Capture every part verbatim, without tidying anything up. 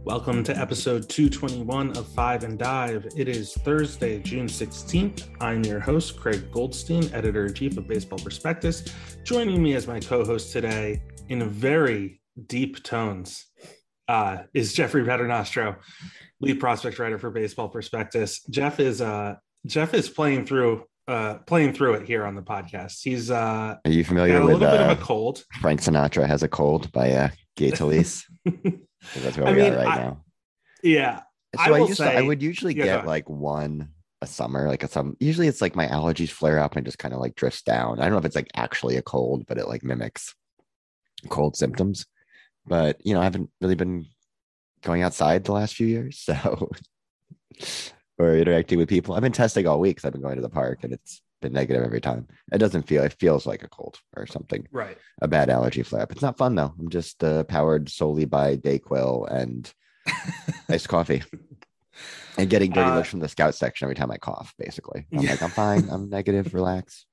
Welcome to episode two twenty-one of Five and Dive. It is Thursday, June sixteenth. I'm your host, Craig Goldstein, editor-in-chief of Baseball Prospectus. Joining me as my co-host today in very deep tones uh, is Jeffrey Paternostro, lead prospect writer for Baseball Prospectus. Jeff is uh, Jeff is playing through uh, playing through it here on the podcast. He's uh, Are you familiar got a with little uh, bit of a cold? Frank Sinatra Has a Cold by uh, Gay Talese? That's where I we mean, are right I, now. Yeah, So I I, will used say, to, I would usually yeah, get like one a summer, like a some. Usually it's like my allergies flare up and just kind of like drifts down. I don't know if it's like actually a cold, but it like mimics cold symptoms. But you know, I haven't really been going outside the last few years, so or interacting with people. I've been testing all week because I've been going to the park, and it's been negative every time. It doesn't feel. It feels like a cold or something. right. A bad allergy flare up. It's not fun though. I'm just uh, powered solely by Dayquil and iced coffee and getting dirty Uh, looks from the scout section every time I cough. Basically, I'm Yeah. like, I'm fine. I'm negative. Relax.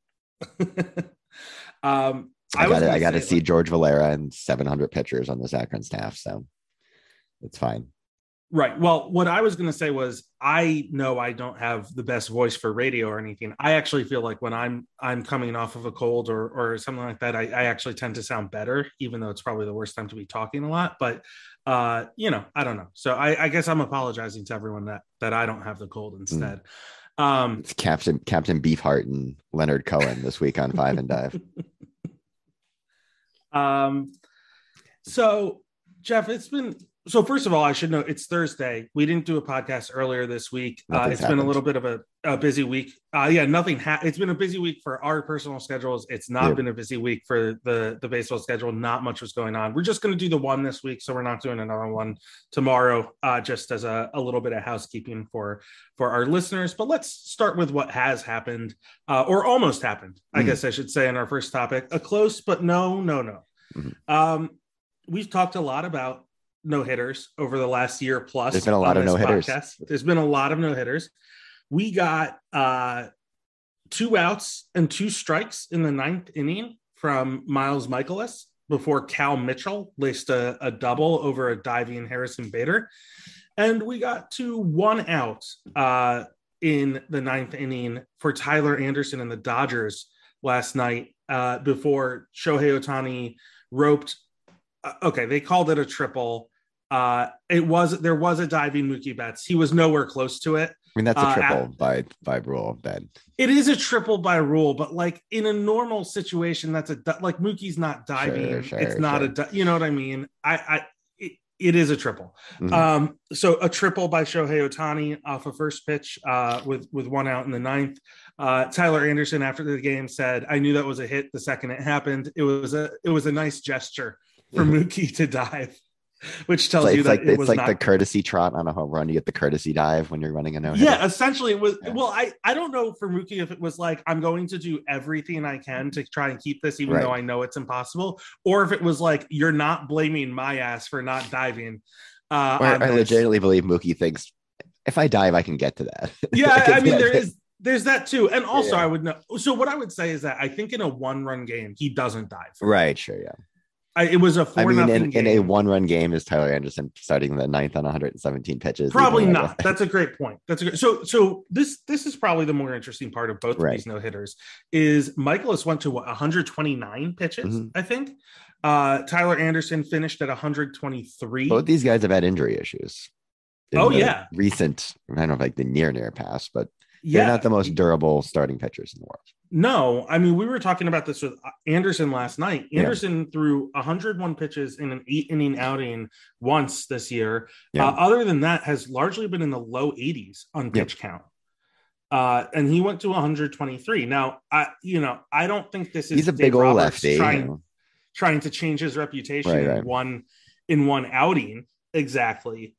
um, I, I was got to gonna I got to say, see like, George Valera and seven hundred pitchers on the Akron staff, so it's fine. right. Well, what I was going to say was, I know I don't have the best voice for radio or anything. I actually feel like when I'm I'm coming off of a cold or or something like that, I, I actually tend to sound better, even though it's probably the worst time to be talking a lot. But uh, you know, I don't know. So I, I guess I'm apologizing to everyone that that I don't have the cold instead. Mm. Um, it's Captain Captain Beefheart and Leonard Cohen this week on Five and Dive. um, so Jeff, it's been. So first of all, I should know it's Thursday. We didn't do a podcast earlier this week. Uh, it's happened. been a little bit of a, a busy week. Uh, yeah, nothing. Ha- it's been a busy week for our personal schedules. It's not Yeah. been a busy week for the, the baseball schedule. Not much was going on. We're just going to do the one this week, so we're not doing another one tomorrow, uh, just as a, a little bit of housekeeping for, for our listeners. But let's start with what has happened, uh, or almost happened, I Mm. guess I should say, in our first topic. A close, but no, no, no. Mm. Um, we've talked a lot about no hitters over the last year plus. There's been a lot of no hitters. There's been a lot of no hitters. We got uh, two outs and two strikes in the ninth inning from Miles Michaelis before Cal Mitchell laced a, a double over a diving Harrison Bader. And we got to one out uh, in the ninth inning for Tyler Anderson and the Dodgers last night uh, before Shohei Ohtani roped. Uh, okay, they called it a triple. Uh, it was there was a diving Mookie Betts. He was nowhere close to it. I mean, that's a Uh, triple at- by by rule, Ben. It is a triple by rule, but like in a normal situation, that's a di- like Mookie's not diving. Sure, sure, it's not sure. a di- you know what I mean. I, I it, it is a triple. Mhm. Um, so a triple by Shohei Ohtani off a first pitch uh, with with one out in the ninth. Uh, Tyler Anderson after the game said, "I knew that was a hit the second it happened. It was a it was a nice gesture for Mookie to dive." Which tells It's you like, that it's it was like not the courtesy trot on a home run. You get the courtesy dive when you're running a no hitter. Yeah, essentially it was. Yeah. Well, I, I don't know for Mookie if it was like, I'm going to do everything I can to try and keep this, even Right. though I know it's impossible, or if it was like, you're not blaming my ass for not diving. Uh, Or on I this. legitimately believe Mookie thinks if I dive, I can get to that. Yeah, I can I mean, get there it. is there's that too, and also Yeah. I would know. So what I would say is that I think in a one run game he doesn't dive. Right, sure, yeah. I, it was a four I mean, nothing in, game. in a one-run game, is Tyler Anderson starting the ninth on one hundred seventeen pitches? Probably even not. That's a great point. That's a great. So, so this this is probably the more interesting part of both Right. of these no hitters. Is Michaelis went to what, one hundred twenty-nine pitches, Mhm. I think. Uh, Tyler Anderson finished at one hundred twenty-three. Both these guys have had injury issues. in Oh, the yeah. recent. I don't know if like the near near past, but yeah, they're not the most durable starting pitchers in the world. No, I mean, we were talking about this with Anderson last night. Yeah. Anderson threw one hundred one pitches in an eight inning outing once this year. Yeah. Uh, other than that, has largely been in the low eighties on pitch count. Uh, and he went to one hundred twenty-three. Now, I, you know, I don't think this is He's a Dave big old Roberts lefty. trying, you know. trying to change his reputation Right, in right. one in one outing exactly.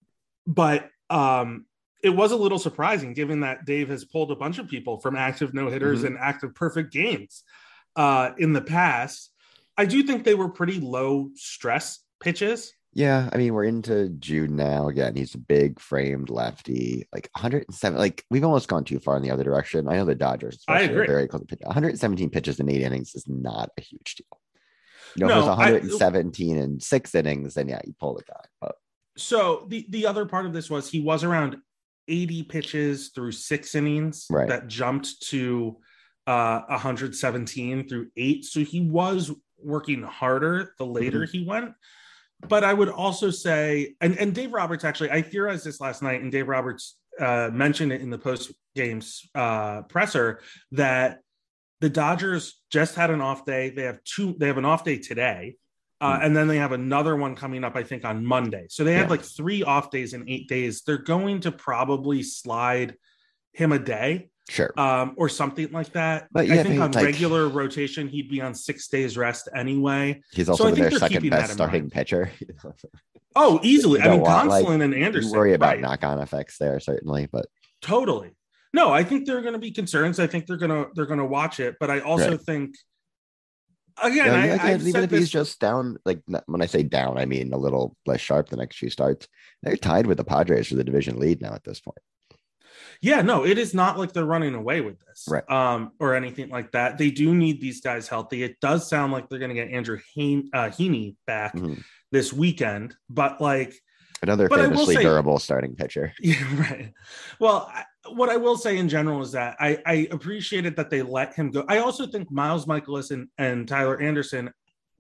But um, it was a little surprising given that Dave has pulled a bunch of people from active no-hitters Mhm. and active perfect games uh, in the past. I do think they were pretty low stress pitches. Yeah, I mean, we're into June now. Again, he's a big framed lefty, like one hundred seven. Like we've almost gone too far in the other direction. I know the Dodgers, I especially, agree. are very close to pitch. one hundred seventeen pitches in eight innings is not a huge deal. You know, No, if it was I- one hundred seventeen in six innings, then yeah, you pull the guy. But So the, the other part of this was he was around eighty pitches through six innings right. that jumped to uh, one hundred seventeen through eight. So he was working harder the later mm-hmm. he went. But I would also say, and, and Dave Roberts, actually, I theorized this last night, and Dave Roberts uh, mentioned it in the post-game uh, presser, that the Dodgers just had an off day. They have two, they have an off day today. Uh, mm. And then they have another one coming up, I think, on Monday. So they yeah. had like three off days in eight days. They're going to probably slide him a day. Sure. Um, or something like that. But I think on like, regular rotation, he'd be on six days rest anyway. He's also so their second best starting mind. pitcher. Oh, easily. I mean, want, Consolin like, and Anderson. Worry about right. knock-on effects there, certainly, but totally. No, I think there are going to be concerns. I think they're going to they're going to watch it, but I also right. think again, yeah, I, like, I even if this... he's just down, like when I say down, I mean a little less sharp the next few starts. They're tied with the Padres for the division lead now at this point. Yeah, no, it is not like they're running away with this, right? Um, or anything like that. They do need these guys healthy. It does sound like they're going to get Andrew Heaney, uh, Heaney back mm-hmm. this weekend, but like another but famously say, durable starting pitcher. Yeah, right. Well, I, what I will say in general is that I, I appreciated that they let him go. I also think Miles Mikolas and, and Tyler Anderson,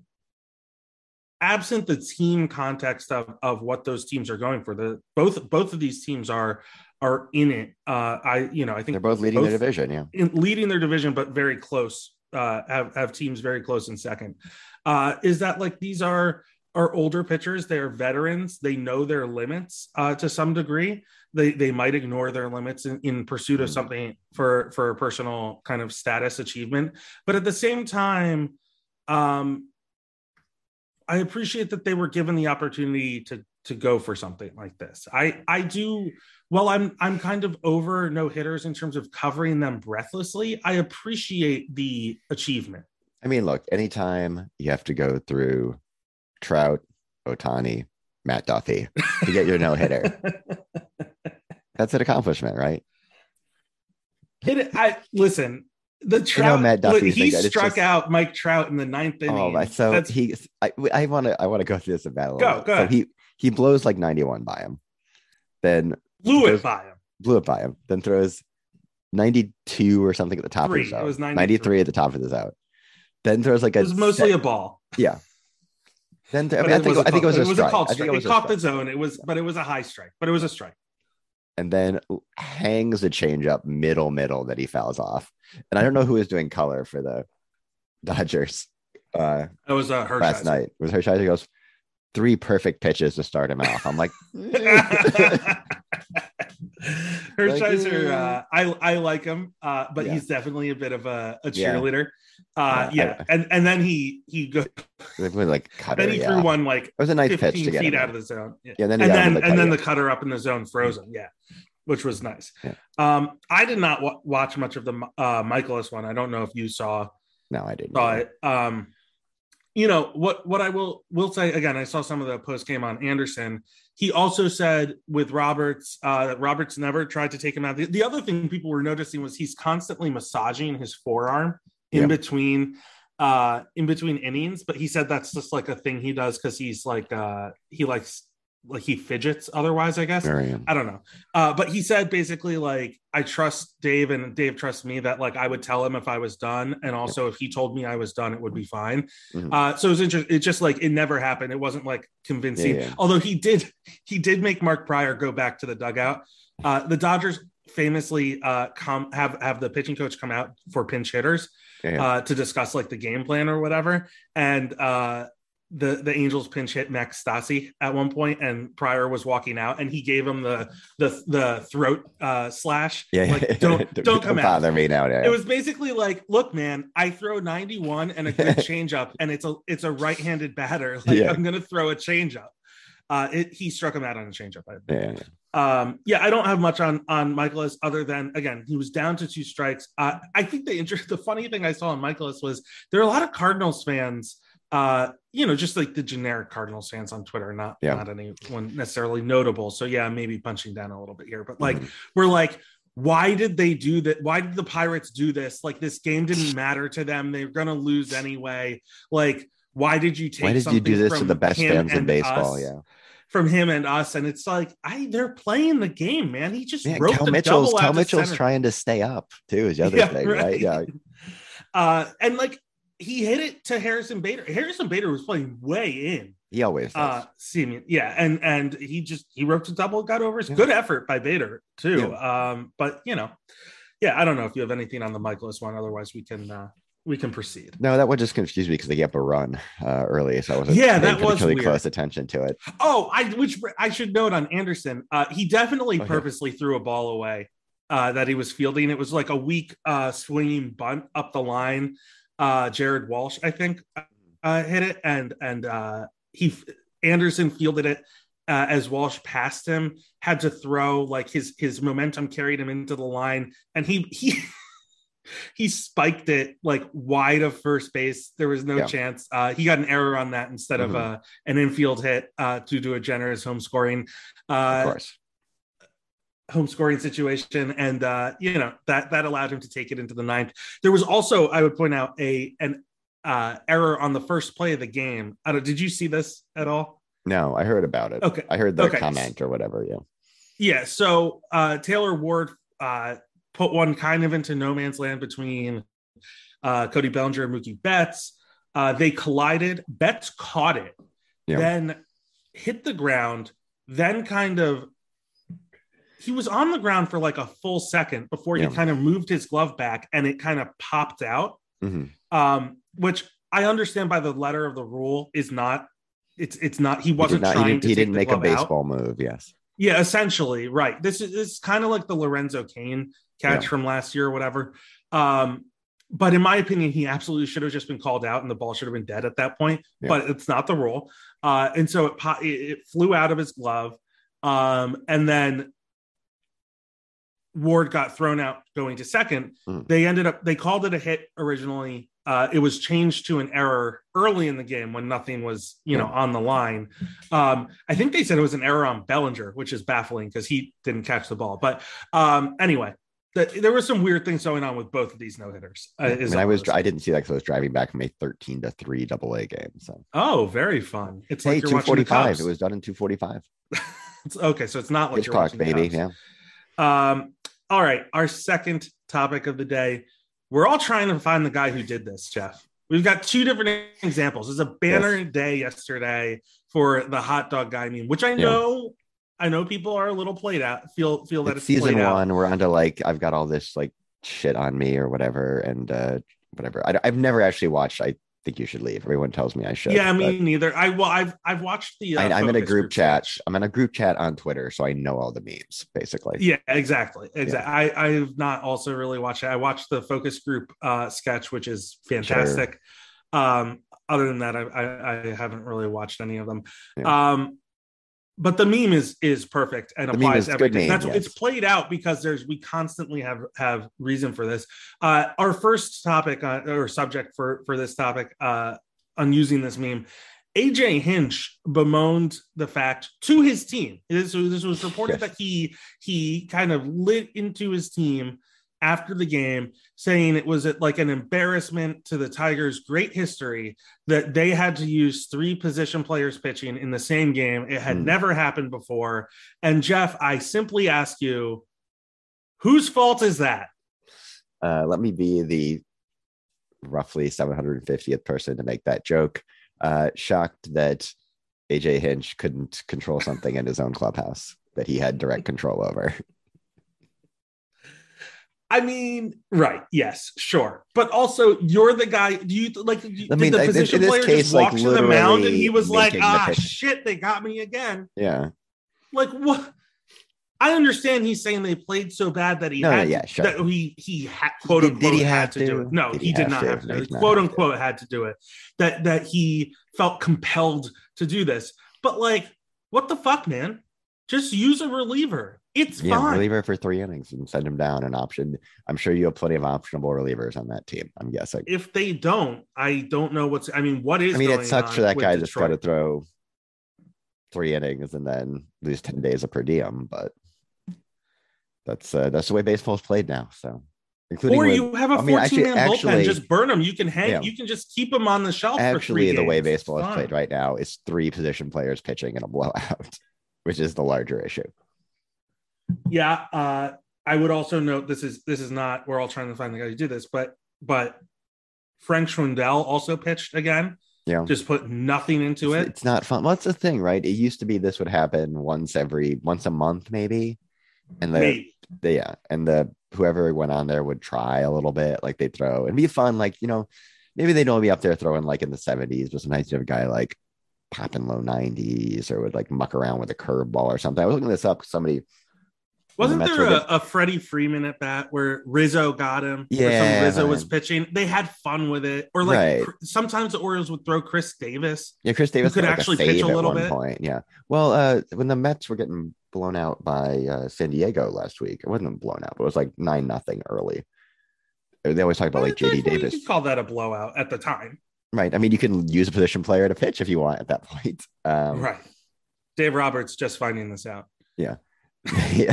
absent the team context of, of what those teams are going for, the both both of these teams are are in it. Uh, I you know I think they're both leading both their division, yeah, in, leading their division, but very close. Uh, have have teams very close in second. Uh, is that like these are are older pitchers? They are veterans. They know their limits uh, to some degree. They they might ignore their limits in, in pursuit of something for for a personal kind of status achievement. But at the same time, um, I appreciate that they were given the opportunity to to go for something like this. I I do. Well, I'm I'm kind of over no hitters in terms of covering them breathlessly. I appreciate the achievement. I mean, look, anytime you have to go through Trout, Ohtani, Matt Duffy to get your no hitter, that's an accomplishment, right? It, I listen. The Trout, you know, Matt Duffy, he struck just, out Mike Trout in the ninth inning. Oh, so that's, he, I, I want to, I want to go through this a battle. Go, go. So he, he blows like ninety-one by him, then blew throws, it by him, blew it by him, then throws ninety-two or something at the top Three. of his zone. It was ninety-three at the top of his out. Then throws like a. It was mostly set, a ball. Yeah. Then th- I, mean, I think I think it was a strike. I think it was caught the zone. It was, but it was a high strike. But it was a strike. And then hangs a changeup middle middle that he fouls off. And I don't know who was doing color for the Dodgers. Uh, it was uh, Hershiser. Last night. It was Hershiser. He goes, three perfect pitches to start him off. I'm like, Hershiser, uh, I I like him, uh, but yeah. he's definitely a bit of a, a cheerleader. Yeah, uh, yeah. I, and and then he he goes like cutter, then he yeah. threw one like it was a nice pitch to get feet him out of the zone. Yeah, yeah then and then the and then the cutter up in the zone frozen. Yeah, which was nice. Yeah. Um, I did not w- watch much of the uh, Mikolas one. I don't know if you saw. No, I didn't. Saw it. Um, you know what? What I will will say again. I saw some of the post game on Anderson. He also said with Roberts uh, that Roberts never tried to take him out. The, the other thing people were noticing was he's constantly massaging his forearm in yep. between uh, in between innings. But he said that's just like a thing he does because he's like uh, he likes like he fidgets otherwise, I guess. I don't know. Uh, but he said basically like, I trust Dave and Dave trusts me that like I would tell him if I was done. And also yep. if he told me I was done, it would be fine. Mm-hmm. Uh, so it was interesting. It's just like, it never happened. It wasn't like convincing, yeah, yeah. although he did, he did make Mark Pryor go back to the dugout. Uh, the Dodgers famously uh, come have, have the pitching coach come out for pinch hitters yeah. uh, to discuss like the game plan or whatever. And uh, the the Angels pinch hit Max Stassi at one point, and Pryor was walking out, and he gave him the the the throat uh, slash. Yeah, like, don't don't come don't out. Bother me now. Yeah. It was basically like, look, man, I throw ninety-one and a good changeup, and it's a it's a right-handed batter. Like yeah. I'm gonna throw a changeup. Uh, it, he struck him out on a changeup. Yeah, yeah. Um, yeah, I don't have much on on Mikolas other than again he was down to two strikes. Uh, I think the inter- the funny thing I saw in Mikolas was there are a lot of Cardinals fans. Uh, you know, just like the generic Cardinals fans on Twitter, not yeah. not anyone necessarily notable. So yeah, maybe punching down a little bit here, but like mm-hmm. we're like, why did they do that? Why did the Pirates do this? Like this game didn't matter to them. They're gonna lose anyway. Like, why did you take? Why did you do this to the best fans in baseball? Us? Yeah. from him and us, and it's like I they're playing the game, man. He just Man, wrote Kel the Mitchell's double Kel out to Mitchell's center. trying to stay up too, is the other Yeah, thing, right. right? Yeah. Uh, and like he hit it to Harrison Bader. Harrison Bader was playing way in. He always does. Uh, seeming, yeah, and and he just he wrote a double, got over. His Yeah. good effort by Bader too. Yeah. Um, but you know, yeah, I don't know if you have anything on the Michaelis one. Otherwise, we can uh, we can proceed. No, that one just confused me because they gave up a run uh, early, so I wasn't Yeah, paying that was particularly weird. close attention to it. Oh, I which I should note on Anderson, uh, he definitely Oh, yeah. purposely threw a ball away uh, that he was fielding. It was like a weak uh, swinging bunt up the line. Uh, Jared Walsh, I think, uh, hit it, and and uh, he Anderson fielded it uh, as Walsh passed him. Had to throw, like his his momentum carried him into the line, and he he. He spiked it like wide of first base. There was no Yeah. chance. Uh, he got an error on that instead Mhm. of uh, an infield hit uh, due to a generous home scoring, Of uh, course. home scoring situation, and uh, you know that that allowed him to take it into the ninth. There was also, I would point out, a an uh, error on the first play of the game. I don't. Did you see this at all? No, I heard about it. Okay. I heard the Okay. comment or whatever. Yeah. Yeah. So uh, Taylor Ward uh, put one kind of into no man's land between uh, Cody Bellinger and Mookie Betts. Uh, they collided. Betts caught it, Yeah. then hit the ground, then kind of he was on the ground for like a full second before he Yeah. kind of moved his glove back and it kind of popped out. Mhm. Um, which I understand by the letter of the rule is not. It's it's not. He He, did wasn't not, he, trying didn't, to he take didn't the make a glove out. baseball move. Yes. Yeah, essentially, right. This is this is kind of like the Lorenzo Cain catch Yeah. from last year or whatever. Um, but in my opinion, he absolutely should have just been called out and the ball should have been dead at that point. Yeah. But it's not the rule. Uh, and so it, po- it it flew out of his glove. Um, and then Ward got thrown out going to second. Mm. They ended up, they called it a hit originally. Uh, it was changed to an error early in the game when nothing was, you know, Yeah. on the line. Um, I think they said it was an error on Bellinger, which is baffling because he didn't catch the ball. But um, anyway, the, there were some weird things going on with both of these no hitters. Uh, I, is mean, I all was I'll say. I didn't see that because I was driving back from a thirteen to three double A game. So Oh, very fun. It's hey, like you're two watching the forty five. Cubs. It was done in two forty five. It's, okay, so it's not like you're Hitchcock, watching the baby. Cubs. Yeah. Um, all right, our second topic of the day. We're all trying to find the guy who did this, Jeff. We've got two different examples. It's a banner Yes. day yesterday for the hot dog guy meme, which I know, I know people are a little played out. Feel feel that It's it's, season played out. one. We're on to like I've got all this like shit on me or whatever, and uh whatever. I, I've never actually watched. I think you should leave. Everyone tells me I should. Yeah, but me neither. I well, I've I've watched the. Uh, I, I'm in a focus group chat. sketch. I'm in a group chat on Twitter, so I know all the memes basically. Yeah, exactly. Exactly. I, I've not also really watched it. I watched the focus group uh, sketch, which is fantastic. Um, other than that, I, I, I haven't really watched any of them. Yeah. Um, but the meme is is perfect and The meme applies is to good everything. meme, That's yes. it's played out because there's we constantly have have reason for this. Uh, our first topic uh, or subject for for this topic uh, on using this meme. A J Hinch bemoaned the fact to his team. This, this was reported Yes. that he he kind of lit into his team after the game, saying it was like an embarrassment to the Tigers' great history that they had to use three position players pitching in the same game. It had Hmm. never happened before. And Jeff, I simply ask you, whose fault is that? Uh, let me be the roughly seven hundred fiftieth person to make that joke. Uh, shocked that A J Hinch couldn't control something in his own clubhouse that he had direct control over. I mean, right? Yes, sure, but also you're the guy. Do you like? Did I mean, the in- position in this player case, just like, walk to the mound and he literally was like, making the "Ah, pitch." shit, they got me again." Yeah. Like what? I understand he's saying they played so bad that he No, no, had yeah, to, sure. that he he had, quote Did- unquote did he had have to, do to? it. No, Did he, he did have not to? have to. No, he did not Quote have to. unquote had to do it. That that he felt compelled to do this. But like, what the fuck, man? Just use a reliever. It's Yeah, fine. reliever for three innings and send him down an option. I'm sure you have plenty of optionable relievers on that team. I'm guessing. If they don't, I don't know what's. I mean, what is? I mean, going it sucks on for that with guy just got to Detroit? throw three innings and then lose ten days of per diem, but that's uh, that's the way baseball's played now. So including or with, you have a I mean, fourteen actually, man bullpen. actually, Just burn them. You can hang. yeah. You can just keep them on the shelf. For Actually, three the way games. baseball It's is fine. played right now is three position players pitching in a blowout, which is the larger issue. Yeah, uh, I would also note this is this is not. We're all trying to find the guy who did this, but but Frank Schwindel also pitched again. Yeah, just put nothing into it's, it. It's not fun. Well, that's the thing, right? It used to be this would happen once every once a month, maybe, and the, maybe. the yeah, and the whoever went on there would try a little bit, like they'd throw and be fun, like you know, maybe they don't be up there throwing like in the seventies, but sometimes you have a guy like popping low nineties or would like muck around with a curveball or something. I was looking this up. Somebody wasn't the there a, a Freddie Freeman at bat where Rizzo got him? Yeah, or some Rizzo man. was pitching. They had fun with it, or like right. sometimes the Orioles would throw Chris Davis. Yeah, Chris Davis could like actually a pitch a little at one bit. Point. Yeah. Well, uh, when the Mets were getting blown out by uh, San Diego last week, it wasn't blown out, but it was like nine nothing early. They always talk about like J D Davis. You could call that a blowout at the time, right? I mean, you can use a position player to pitch if you want at that point, um, right? Dave Roberts just finding this out. Yeah, yeah.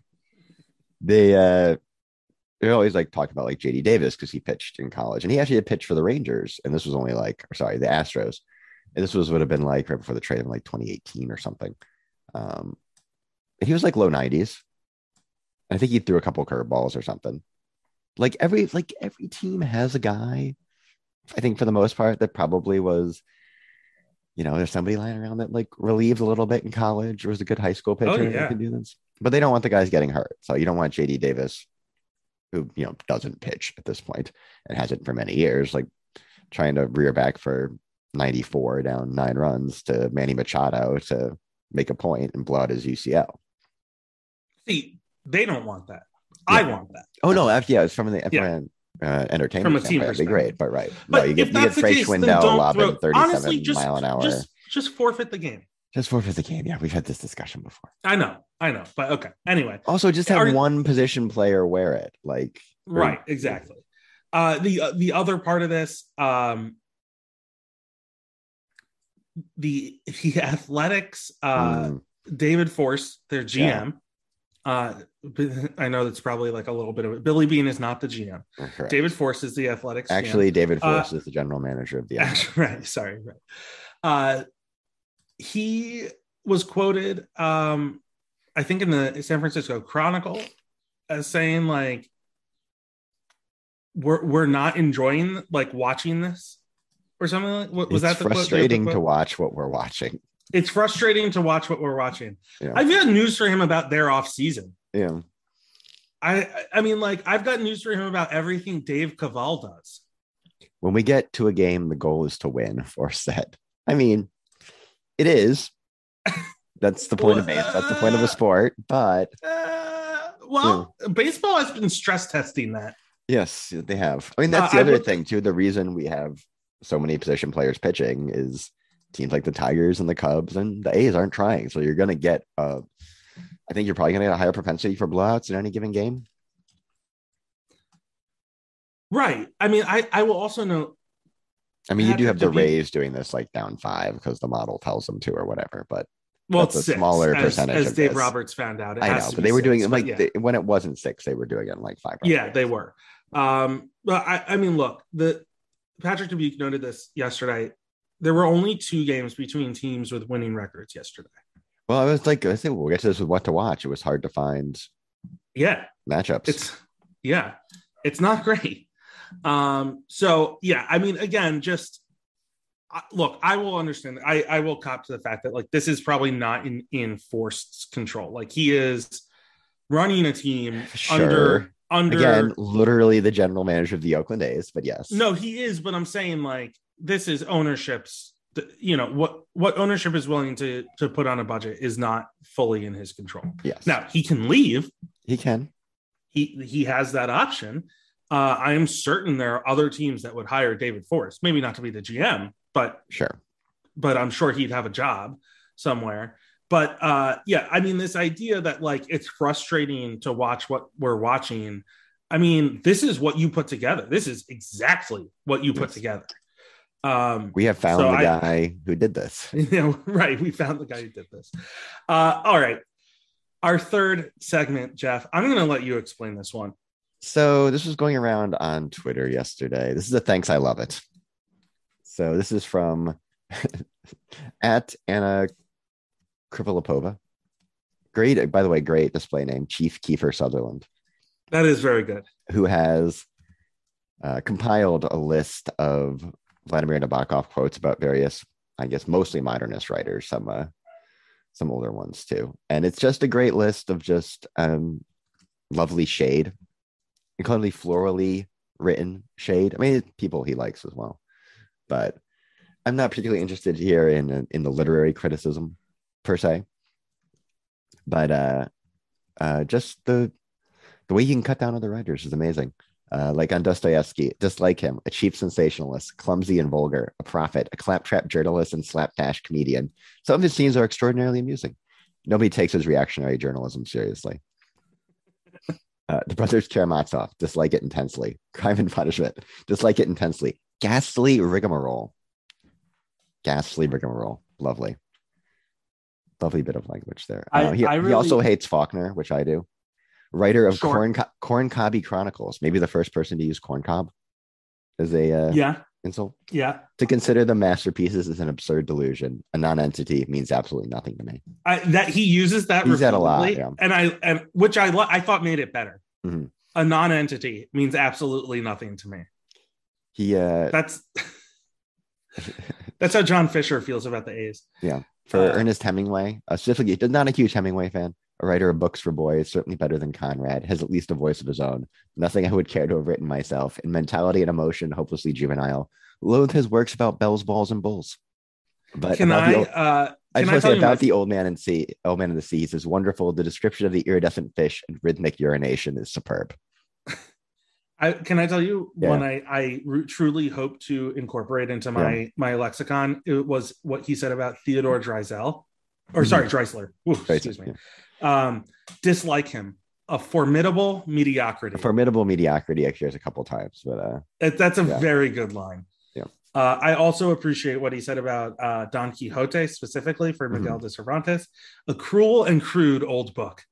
They uh, they always like talk about like J D Davis because he pitched in college, and he actually had pitched for the Rangers, and this was only like, or sorry, the Astros, and this was would have been like right before the trade in like twenty eighteen or something. Um, and he was like low nineties. I think he threw a couple curveballs or something. Like every like every team has a guy, I think for the most part, that probably was, you know, there's somebody lying around that like relieved a little bit in college or was a good high school pitcher oh, yeah. that can do this. But they don't want the guys getting hurt. So you don't want J D Davis, who, you know, doesn't pitch at this point and hasn't for many years, like trying to rear back for ninety-four down nine runs to Manny Machado to make a point and blow out his U C L. See, they don't want that. Yeah. I want that. Oh no, yeah, it's from the yeah. uh, entertainment. From a team perspective, that'd be great, but right. But no, you get you get Frank Schwindel lobbing thirty-seven honestly, just, mile an hour. Just, just forfeit the game. Just forfeit the game. Yeah, we've had this discussion before. I know, I know, but okay. Anyway, also just have Are, one position player wear it, like right, or, exactly. Uh, the uh, the other part of this, um, the the Athletics, uh, mm. David Force, their G M. Yeah. Uh, I know that's probably like a little bit of it. Billy Beane is not the G M. Correct. David Force is the Athletics. Actually, G M. David Force uh, is the general manager of the. Actually, right. Sorry. Right. Uh, he was quoted, um, I think, in the San Francisco Chronicle as saying, like, "We're we're not enjoying like watching this," or something like. What was it's that? The frustrating quote? to watch what we're watching. It's frustrating to watch what we're watching. Yeah. I've got news for him about their off season. Yeah. I I mean, like, I've got news for him about everything Dave Cavall does. When we get to a game, the goal is to win. Force said. I mean, it is. That's the point well, of base. That's the point of a sport. But uh, well, yeah. Baseball has been stress testing that. Yes, they have. I mean, that's uh, the other would... thing too. The reason we have so many position players pitching is teams like the Tigers and the Cubs and the A's aren't trying. So you're going to get, uh, I think you're probably going to get a higher propensity for blowouts in any given game. Right. I mean, I, I will also note. I mean, you do have the Rays doing this like down five because the model tells them to or whatever, but well, that's a six, smaller as, percentage. As of Dave this. Roberts found out. It I know, but they were six, doing it like yeah. they, when it wasn't six, they were doing it in like five. Yeah, games. They were. Um, but I, I mean, look, the Patrick Dubuque noted this yesterday. There were only two games between teams with winning records yesterday. Well, I was like, I think we'll get to this with what to watch. It was hard to find. Yeah, matchups. It's yeah, it's not great. Um, so yeah, I mean, again, just uh, look, I will understand. I I will cop to the fact that like this is probably not in in Forced's control. Like he is running a team sure. under under again, literally the general manager of the Oakland A's. But yes, no, he is. But I'm saying like this is ownership's. You know what what ownership is willing to to put on a budget is not fully in his control. Yes. Now he can leave. He can. He he has that option. Uh, I am certain there are other teams that would hire David Force, maybe not to be the G M, but sure. But I'm sure he'd have a job somewhere. But uh, yeah, I mean, this idea that like it's frustrating to watch what we're watching. I mean, this is what you put together. This is exactly what you put yes. together. Um, we have found so the I, guy who did this. You know, right? We found the guy who did this. Uh, all right. Our third segment, Jeff. I'm going to let you explain this one. So this was going around on Twitter yesterday. This is a thanks, I love it. So this is from at Anna Krivolapova. Great, by the way, great display name, Chief Kiefer Sutherland. That is very good. Who has uh, compiled a list of Vladimir Nabokov quotes about various, I guess, mostly modernist writers, some uh, some older ones too. And it's just a great list of just um, lovely shade, incredibly florally written shade. I mean, people he likes as well, but I'm not particularly interested here in in the literary criticism per se. But uh, uh, just the the way you can cut down other writers is amazing. Uh, like on Dostoevsky, dislike him, a cheap sensationalist, clumsy and vulgar, a prophet, a claptrap journalist, and slapdash comedian. Some of his scenes are extraordinarily amusing. Nobody takes his reactionary journalism seriously. Uh, the Brothers Karamazov, dislike it intensely. Crime and Punishment, dislike it intensely. Ghastly rigmarole. Ghastly rigmarole. Lovely. Lovely bit of language there. I, uh, he, I really, he also hates Faulkner, which I do. Writer of sure. Corn, Co- Corn Cobby Chronicles, maybe the first person to use corn cob as a uh, yeah insult. Yeah. To consider them masterpieces is an absurd delusion. A non-entity means absolutely nothing to me. I, that he uses that He's had a lot, yeah. and I and which I I thought made it better. Mm-hmm. A non-entity means absolutely nothing to me. He uh, that's that's how John Fisher feels about the A's. Yeah. For uh, Ernest Hemingway, uh, specifically, not a huge Hemingway fan, a writer of books for boys, certainly better than Conrad, has at least a voice of his own. Nothing I would care to have written myself. In mentality and emotion, hopelessly juvenile. Loathe his works about bells, balls, and bulls. But can I? Old, uh, I just can want to say about my... the old man and sea, old man in the seas is wonderful. The description of the iridescent fish and rhythmic urination is superb. I, can I tell you yeah. one I, I truly hope to incorporate into my, yeah. my lexicon? It was what he said about Theodore Dreiser, or sorry, Dreisler. Ooh, excuse me. Yeah. Um, dislike him. A formidable mediocrity. A formidable mediocrity occurs a couple times, but uh, it, that's a yeah. very good line. Yeah. Uh, I also appreciate what he said about uh, Don Quixote, specifically for Miguel mm-hmm. de Cervantes. A cruel and crude old book.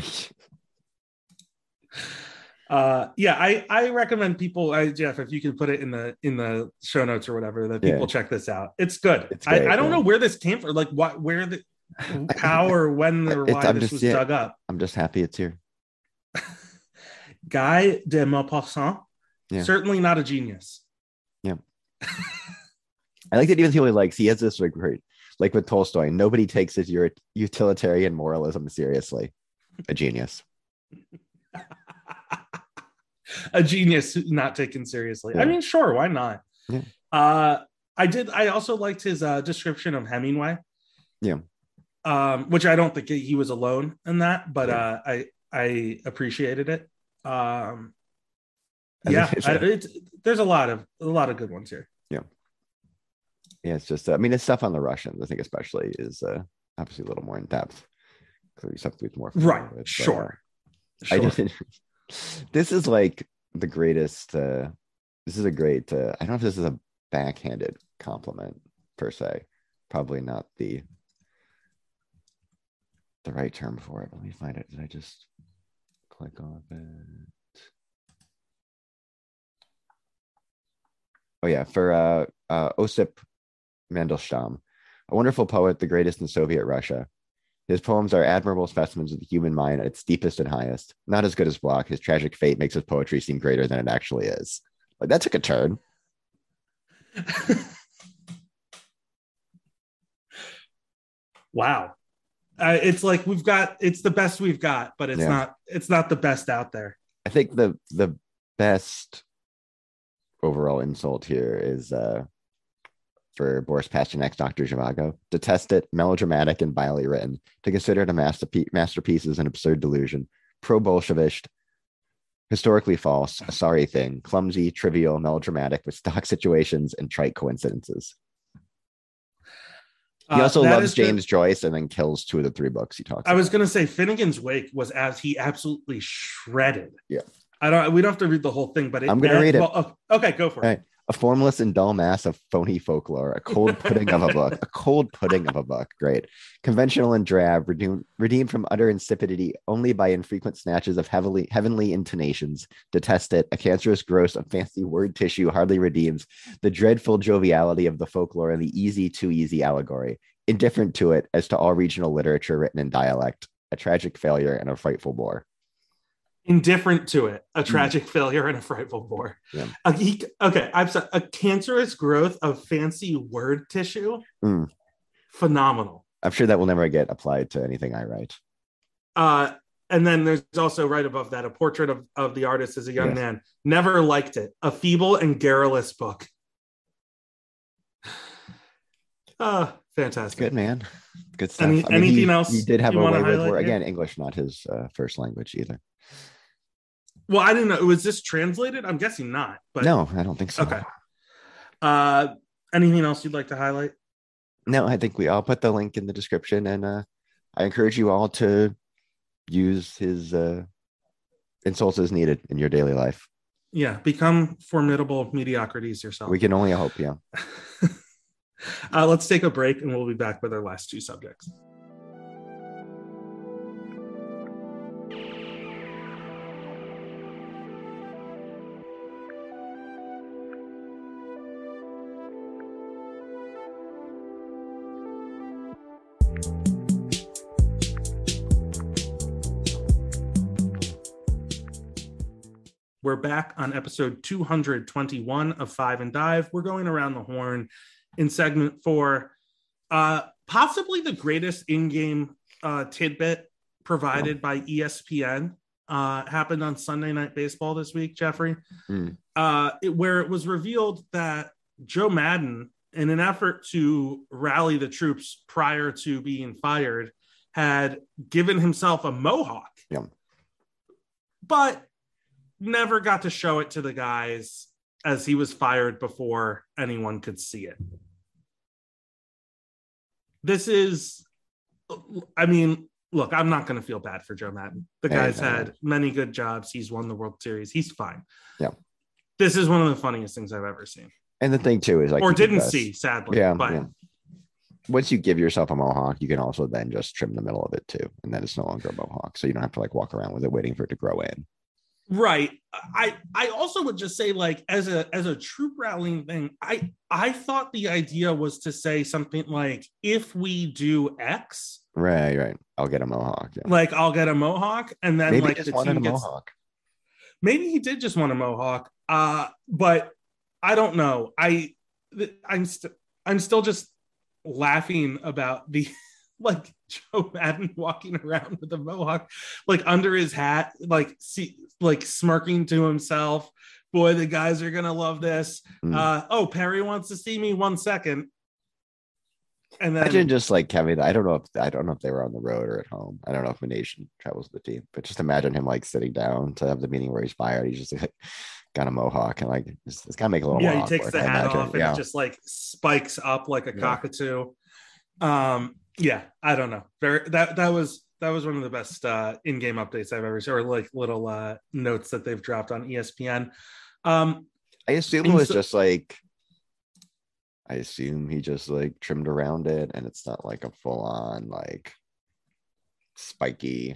Uh, yeah, I, I recommend people, I, Jeff, if you can put it in the in the show notes or whatever, that people yeah. check this out. It's good. It's great, I, I don't yeah. know where this came from, like what, where the, how or when or why this just, was yeah, dug up. I'm just happy it's here. Guy de Maupassant, yeah. certainly not a genius. Yeah, I like that even people he likes. He has this like, like with Tolstoy, nobody takes his utilitarian moralism seriously. A genius. A genius not taken seriously. Yeah. I mean, sure, why not? Yeah. Uh, I did. I also liked his uh, description of Hemingway. Yeah. Um, which I don't think he was alone in that, but uh, I I appreciated it. Um, yeah, I, it, there's a lot of a lot of good ones here. Yeah. Yeah, it's just. I mean, it's stuff on the Russians. I think especially is uh, obviously a little more in depth. Clearly, something more right. With, sure. But, uh, sure. I didn't. This is like the greatest. Uh, this is a great. Uh, I don't know if this is a backhanded compliment per se. Probably not the the right term for it. Let me find it. Did I just click on it? Oh yeah, for uh, uh, Osip Mandelstam, a wonderful poet, the greatest in Soviet Russia. His poems are admirable specimens of the human mind at its deepest and highest. Not as good as Bloch. His tragic fate makes his poetry seem greater than it actually is. Like, that took a turn. Wow. Uh, it's like we've got, it's the best we've got, but it's yeah. not, it's not the best out there. I think the the best overall insult here is uh, for Boris Pasternak's Doctor Zhivago. Detest it, melodramatic and vilely written. To consider it a masterpiece, masterpiece is an absurd delusion. Pro-Bolshevist, historically false, a sorry thing, clumsy, trivial, melodramatic with stock situations and trite coincidences. He also uh, loves James the, Joyce and then kills two of the three books he talks I about. was going to say Finnegan's Wake was as he absolutely shredded. Yeah. I don't, we don't have to read the whole thing, but it, I'm going to read it. Well, okay, go for it. Right. A formless and dull mass of phony folklore, a cold pudding of a book, a cold pudding of a book. Great. Conventional and drab, redeemed, redeemed from utter insipidity only by infrequent snatches of heavily, heavenly intonations. Detest it. A cancerous growth of fancy word tissue hardly redeems the dreadful joviality of the folklore and the easy, too easy allegory. Indifferent to it as to all regional literature written in dialect. A tragic failure and a frightful bore. Indifferent to it, a tragic mm. failure and a frightful bore. Yeah. A, he, okay, I'm sorry. A cancerous growth of fancy word tissue. Mm. Phenomenal. I'm sure that will never get applied to anything I write. Uh, and then there's also right above that a portrait of, of the artist as a young yes. man. Never liked it. A feeble and garrulous book. Uh, fantastic. Good, man. Good stuff. Any, I mean, anything he, else? He did have a way with word. Again, English, not his uh, first language either. Well, I didn't know. Was this translated? I'm guessing not. But no, I don't think so. Okay. Uh, anything else you'd like to highlight? No, I think we all put the link in the description, and uh, I encourage you all to use his uh, insults as needed in your daily life. Yeah, become formidable mediocrities yourself. We can only hope, yeah. uh, let's take a break, and we'll be back with our last two subjects. We're back on episode two hundred twenty-one of Five and Dive. We're going around the horn in segment four. Uh, possibly the greatest in-game uh, tidbit provided by E S P N uh, happened on Sunday Night Baseball this week, Jeffrey, mm. uh, it, where it was revealed that Joe Madden, in an effort to rally the troops prior to being fired, had given himself a mohawk. Yeah. But never got to show it to the guys as he was fired before anyone could see it. This is, I mean, look, I'm not going to feel bad for Joe Madden. The guy's hey, had many good jobs. He's won the World Series. He's fine. Yeah. This is one of the funniest things I've ever seen. And the thing too is like, or didn't see, sadly. Yeah, but yeah. Once you give yourself a mohawk, you can also then just trim the middle of it too. And then it's no longer a mohawk. So you don't have to like walk around with it waiting for it to grow in. Right. I I also would just say, like, as a as a troop rallying thing, I I thought the idea was to say something like, if we do X, right, right, I'll get a mohawk. Yeah. Like I'll get a mohawk, and then maybe like just the wanted team a gets, mohawk. Maybe he did just want a mohawk. Uh, but I don't know. I I'm still I'm still just laughing about the. Like Joe Madden walking around with a mohawk, like under his hat, like see, like smirking to himself. Boy, the guys are gonna love this. Mm. Uh, oh, Perry wants to see me. One second, and then imagine just like Kevin. I don't know if I don't know if they were on the road or at home. I don't know if Manation travels with the team, but just imagine him like sitting down to have the meeting where he's fired. He's just like got a mohawk and like it's, it's kind of make a little yeah. He awkward, takes the I hat imagine. off and yeah. it just like spikes up like a yeah. cockatoo. Um. Yeah, I don't know. Very that that was that was one of the best uh, in-game updates I've ever seen, or like little uh, notes that they've dropped on E S P N. Um, I assume it was so, just like, I assume he just like trimmed around it, and it's not like a full-on like spiky.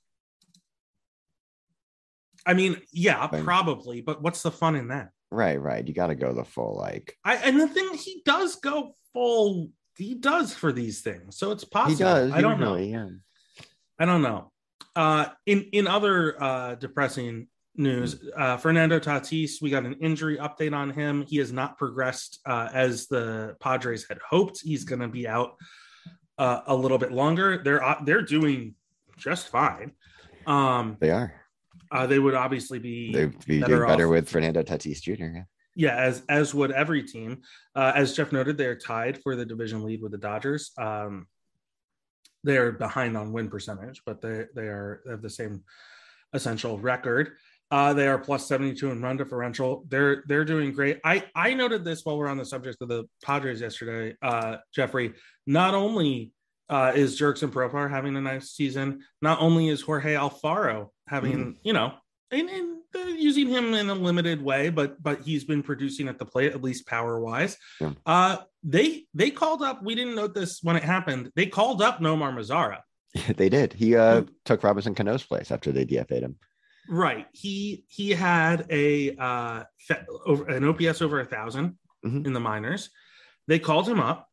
I mean, yeah, thing. Probably, but what's the fun in that? Right, right. You got to go the full like. I and the thing he does go full. He does for these things, so it's possible. He does. I don't know. Yeah. I don't know. Uh, in in other uh, depressing news, uh, Fernando Tatis, we got an injury update on him. He has not progressed uh, as the Padres had hoped. He's going to be out uh, a little bit longer. They're uh, they're doing just fine. Um, they are. Uh, they would obviously be. They'd be better, doing better with Fernando Tatis Junior Yeah. Yeah, as as would every team. Uh, as Jeff noted, they're tied for the division lead with the Dodgers. Um, they are behind on win percentage, but they they are they have the same essential record. Uh, they are plus seventy-two in run differential. They're they're doing great. I I noted this while we're on the subject of the Padres yesterday, uh, Jeffrey. Not only uh, is Jurickson Profar having a nice season, not only is Jorge Alfaro having mm. you know and, and they're using him in a limited way, but but he's been producing at the plate, at least power wise. Yeah. Uh, they they called up. We didn't note this when it happened. They called up Nomar Mazara. They did. He uh, took Robinson Cano's place after they D F A'd him. Right. He he had a uh, over an O P S over a thousand mm-hmm. in the minors. They called him up.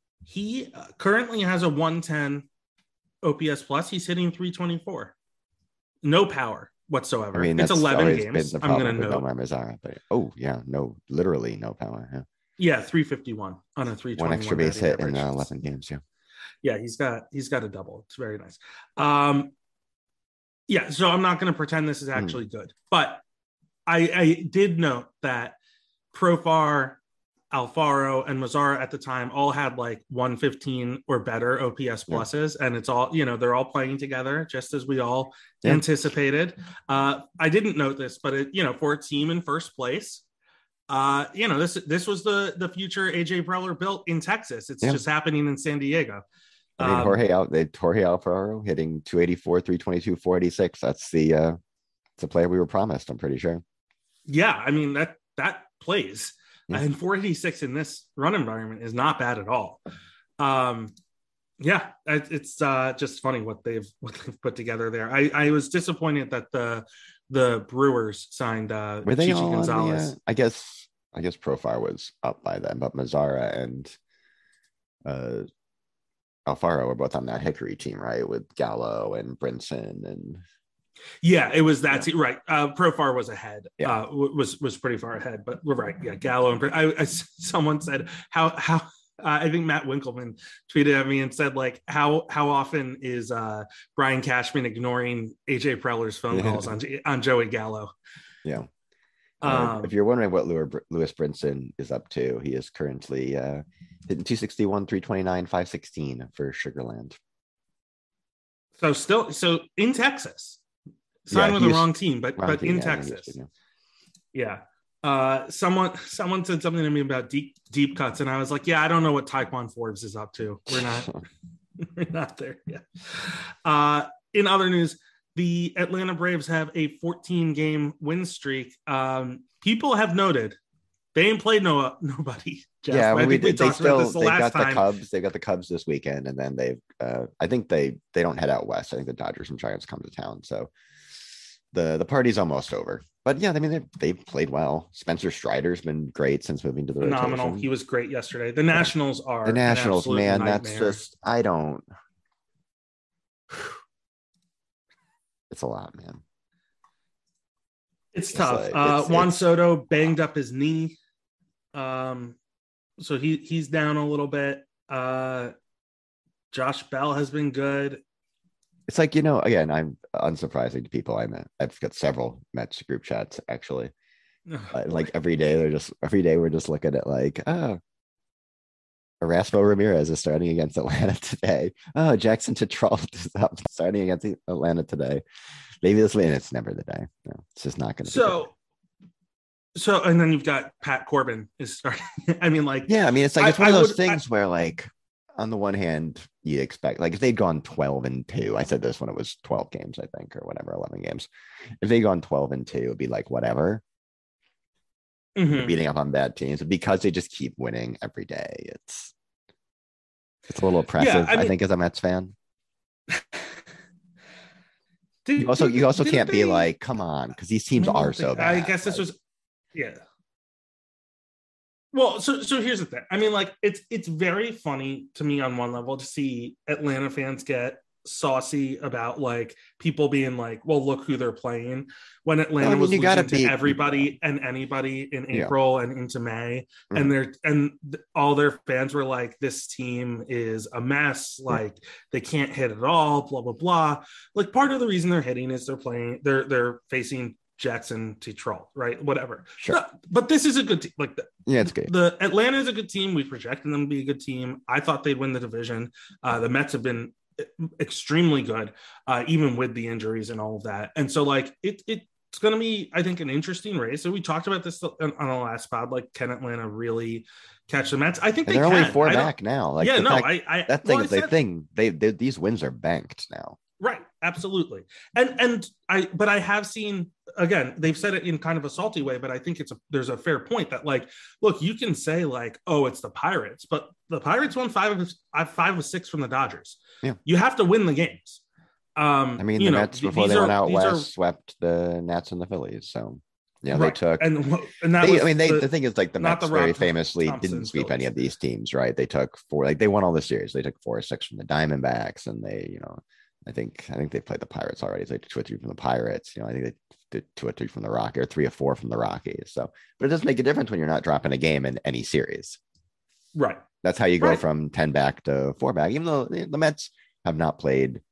He uh, currently has a one ten O P S plus. He's hitting three twenty-four. No power whatsoever. I mean, it's eleven games. I'm going to know. Mazara, but oh yeah, no, literally no power. Yeah, yeah, three fifty-one on a three twenty-one. One extra base hit average. In uh, eleven games. Yeah, yeah, he's got he's got a double. It's very nice. Um, yeah, so I'm not going to pretend this is actually mm. good, but I, I did note that Profar, Alfaro, and Mazara at the time all had like one fifteen or better O P S pluses, yeah. and it's all, you know, they're all playing together just as we all yeah. anticipated. Uh, I didn't note this, but it, you know, for a team in first place, uh, you know, this this was the the future A J Preller built in Texas. It's yeah. just happening in San Diego. I mean, Jorge Al, they Jorge Alfaro hitting two eighty-four, three twenty-two, four eighty-six. That's the uh, it's a player we were promised. I'm pretty sure. Yeah, I mean that that plays. Yeah. And four eighty-six in this run environment is not bad at all. Um, yeah, it's uh, just funny what they've what they've put together there. I, I was disappointed that the the Brewers signed uh, Were they Chichi Gonzalez. The, uh, I guess I guess Profar was up by then, but Mazara and uh, Alfaro were both on that Hickory team, right? With Gallo and Brinson and. Yeah, it was that yeah. right. Uh, Profar was ahead. Yeah, uh, was was pretty far ahead. But we're right. Yeah, Gallo and I, I, someone said how how uh, I think Matt Winkelman tweeted at me and said like how how often is uh, Brian Cashman ignoring A J Preller's phone yeah. calls on on Joey Gallo? Yeah. Uh, um, if you're wondering what Lewis Brinson is up to, he is currently uh, hitting two sixty-one, three twenty-nine, five sixteen for Sugarland. So still, so in Texas. Signed yeah, with the wrong team, but but team, in yeah, Texas. Yeah. yeah. Uh, someone someone said something to me about deep deep cuts, and I was like, yeah, I don't know what Taekwon Forbes is up to. We're not we're not there yet. Uh, in other news, the Atlanta Braves have a fourteen game win streak. Um, people have noted they ain't played no nobody. Jeff. Yeah, I we, we they still the they got time. the Cubs. They got the Cubs this weekend, and then they've. Uh, I think they they don't head out west. I think the Dodgers and Giants come to town. So. The the party's almost over, but yeah, I mean they they played well. Spencer Strider's been great since moving to the phenomenal. Rotation. He was great yesterday. The Nationals are the Nationals, man. Nightmare. That's just I don't. It's a lot, man. It's, it's tough. Like, uh, it's, Juan it's, Soto banged up his knee, um, so he he's down a little bit. Uh, Josh Bell has been good. It's like, you know, again, I'm unsurprising to people I met. I've got several Mets group chats, actually. Oh, like every day, they're just, every day we're just looking at like, oh, Erasmo Ramirez is starting against Atlanta today. Oh, Jackson Tetrault is up starting against Atlanta today. Maybe this and it's never the day. No, it's just not going to so, be. So, so, and then you've got Pat Corbin is starting. I mean, like, yeah, I mean, it's like, it's I, one of those would, things I, where like, on the one hand, you expect like if they'd gone twelve and two, I said this when it was twelve games, I think, or whatever, eleven games. If they'd gone twelve and two, it'd be like whatever. Mm-hmm. Beating up on bad teams, but because they just keep winning every day, it's it's a little oppressive, yeah, I, mean, I think, as a Mets fan. Did, you also you also can't they, be like, come on, because these teams are so bad. I guess like, this was yeah. Well, so so here's the thing. I mean, like, it's it's very funny to me on one level to see Atlanta fans get saucy about like people being like, well, look who they're playing, when Atlanta I mean, was losing to be, everybody and anybody in April yeah. and into May, mm-hmm. and they're and all their fans were like, this team is a mess, like mm-hmm. they can't hit at all, blah blah blah. Like part of the reason they're hitting is they're playing, they're they're facing Jackson Tetrault, right? Whatever. Sure. No, but this is a good team. Like the, yeah, it's good. The Atlanta is a good team. We projected them to be a good team. I thought they'd win the division. Uh, the Mets have been extremely good, uh, even with the injuries and all of that. And so, like, it, it it's going to be, I think, an interesting race. So we talked about this on, on the last pod. Like, can Atlanta really catch the Mets? I think they they're can. only four back now. Like, yeah, no, fact, I, I that thing well, is the thing. They, they these wins are banked now. Right. absolutely. And and I but I have seen, again, they've said it in kind of a salty way, but I think it's a there's a fair point that, like, look, you can say like, oh, it's the Pirates, but the Pirates won five of five of six from the Dodgers. Yeah. You have to win the games. Um, I mean, you the know, Mets before they are, went out west are, swept the Nats and the Phillies, so yeah, right. they took and and that they, was I mean, they the, the thing is, like, the Mets the very Rob famously Thompson didn't sweep Phillies. any of these teams, right? They took four, like they won all the series. They took four or six from the Diamondbacks, and they, you know, I think I think they played the Pirates already. So they took two or three from the Pirates. You know, I think they did two or three from the Rockies, or three or four from the Rockies. So, but it does make a difference when you're not dropping a game in any series. Right. That's how you go right. from ten back to four back. Even though the Mets have not played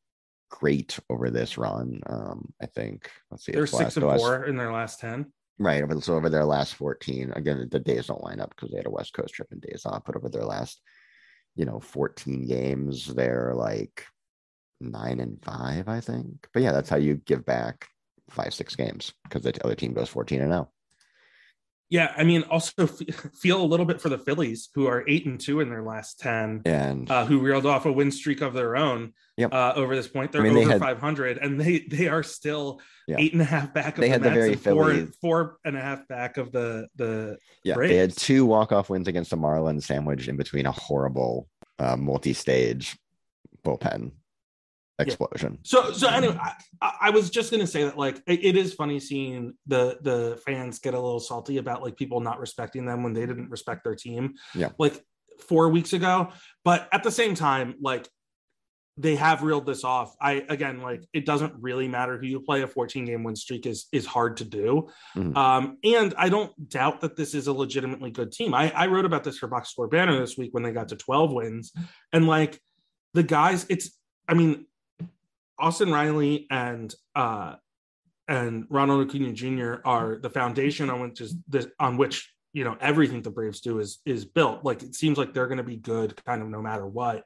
great over this run, um, I think. Let's see, they're six last, and last, four in their last ten. Right. Over, so over their last fourteen, again, the days don't line up because they had a West Coast trip and days off. But over their last, you know, fourteen games, they're like nine and five, I think. But yeah, that's how you give back five, six games, because the other team goes fourteen and oh. Yeah, I mean, also f- feel a little bit for the Phillies, who are eight and two in their last ten, and uh, who reeled off a win streak of their own. Yep. Uh, over this point, they're I mean, over they had, five hundred, and they they are still yeah. eight and a half back of they the had Mets, the very and four, Phillies. four and a half back of the the yeah. Braves. They had two walk off wins against the Marlins, sandwiched in between a horrible uh, multi stage bullpen explosion. Yeah. So so anyway, I, I was just gonna say that, like, it, it is funny seeing the the fans get a little salty about, like, people not respecting them when they didn't respect their team. Yeah. Like four weeks ago, but at the same time, like, they have reeled this off. I again, like, it doesn't really matter who you play. A fourteen game win streak is is hard to do. Mm-hmm. Um, and I don't doubt that this is a legitimately good team. I, I wrote about this for Box Score Banner this week when they got to twelve wins, and like the guys, it's I mean. Austin Riley and uh, and Ronald Acuna Junior are the foundation on which is this, on which, you know, everything the Braves do is is built. Like, it seems like they're going to be good kind of no matter what.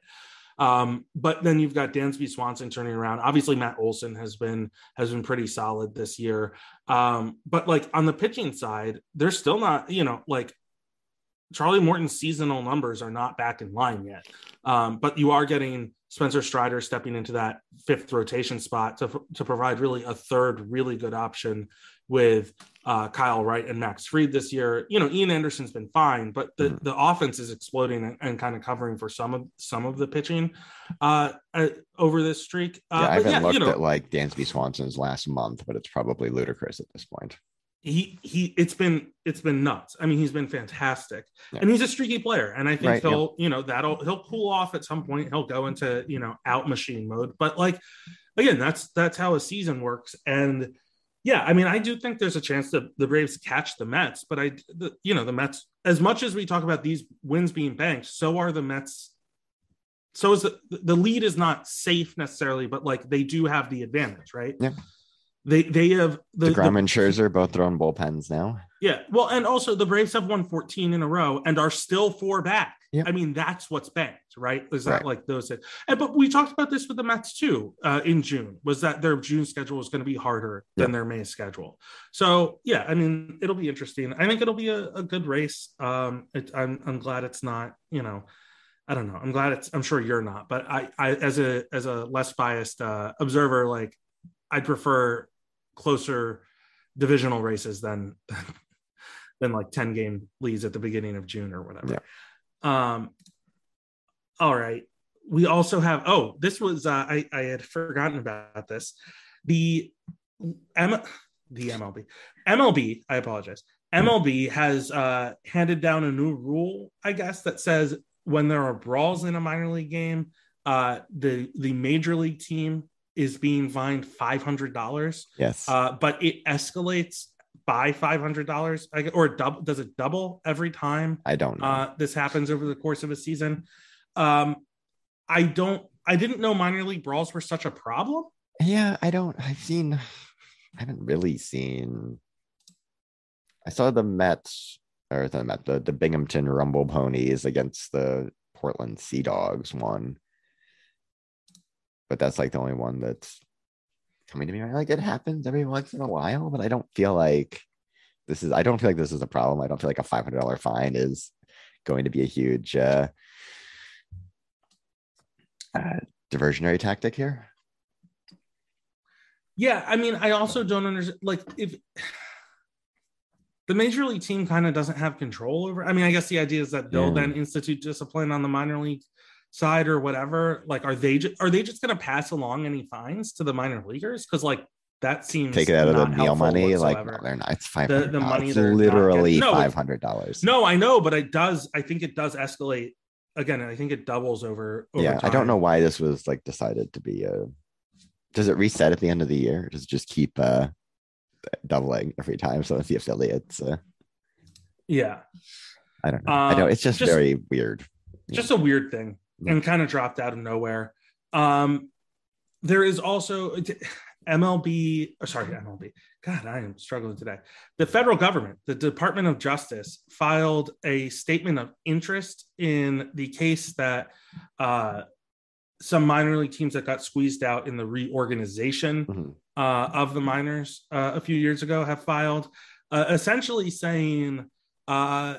Um, but then you've got Dansby Swanson turning around. Obviously, Matt Olson has been has been pretty solid this year. Um, but like on the pitching side, they're still not, you know, like Charlie Morton's seasonal numbers are not back in line yet. Um, but you are getting Spencer Strider stepping into that fifth rotation spot to, to provide really a third really good option with uh, Kyle Wright and Max Fried this year. You know, Ian Anderson's been fine, but the, mm-hmm. the offense is exploding and, and kind of covering for some of some of the pitching uh, uh, over this streak. Uh, yeah, I haven't yeah, looked you know, at like Dansby Swanson's last month, but it's probably ludicrous at this point. He he it's been it's been nuts. I mean, he's been fantastic. Yeah. And he's a streaky player. And I think right, he'll, yeah. you know, that'll he'll cool off at some point. He'll go into, you know, out machine mode. But like, again, that's that's how a season works. And yeah, I mean, I do think there's a chance that the Braves catch the Mets, but I the, you know, the Mets, as much as we talk about these wins being banked, so are the Mets. So is the the lead is not safe necessarily, but like they do have the advantage, right? Yeah. They they have the DeGrom the, and Scherzer both throwing bullpens now. Yeah, well, and also the Braves have won fourteen in a row and are still four back. Yep. I mean, that's what's banked, right? Is that right. like those? And but we talked about this with the Mets too uh, in June. Was that their June schedule was going to be harder yep. than their May schedule? So yeah, I mean, it'll be interesting. I think it'll be a, a good race. Um, it, I'm I'm glad it's not, you know. I don't know. I'm glad it's. I'm sure you're not, but I, I as a as a less biased uh, observer, like I'd prefer closer divisional races than than like ten game leads at the beginning of June or whatever. Yeah. Um. All right. We also have. Oh, this was. Uh, I I had forgotten about this. The M the M L B M L B. I apologize. M L B has uh, handed down a new rule, I guess, that says when there are brawls in a minor league game, uh, the the major league team is being fined five hundred dollars. Yes. Uh, but it escalates by five hundred dollars, or double, does it double every time? I don't know. Uh, this happens over the course of a season. Um, I don't, I didn't know minor league brawls were such a problem. Yeah, I don't, I've seen, I haven't really seen, I saw the Mets, or the Mets, the, the Binghamton Rumble Ponies against the Portland Sea Dogs one. But that's like the only one that's coming to me. Like, it happens every once in a while, but I don't feel like this is, I don't feel like this is a problem. I don't feel like a five hundred dollars fine is going to be a huge uh, uh, diversionary tactic here. Yeah, I mean, I also don't understand. Like, if the major league team kind of doesn't have control over, I mean, I guess the idea is that they'll Yeah. then institute discipline on the minor league side or whatever. Like, are they just, are they just going to pass along any fines to the minor leaguers? Because like that Take seems it out of the not meal helpful money. Like, no, whatsoever. they're not. It's five The hundred the dollars. money It's they're not getting. literally No, five it's hundred dollars. no, I know, but it does. I think it does escalate again. I think it doubles over. over Yeah, time. I don't know why this was like decided to be a. Does it reset at the end of the year? Or does it just keep uh doubling every time? So it's the affiliates. Uh, Yeah, I don't know. uh, I know it's just, just very weird. just a weird thing Yeah. and kind of dropped out of nowhere. Um, there is also M L B, or sorry, M L B. God, I am struggling today. The federal government, the Department of Justice, filed a statement of interest in the case that uh, some minor league teams that got squeezed out in the reorganization Mhm. uh, of the minors uh, a few years ago have filed, uh, essentially saying uh,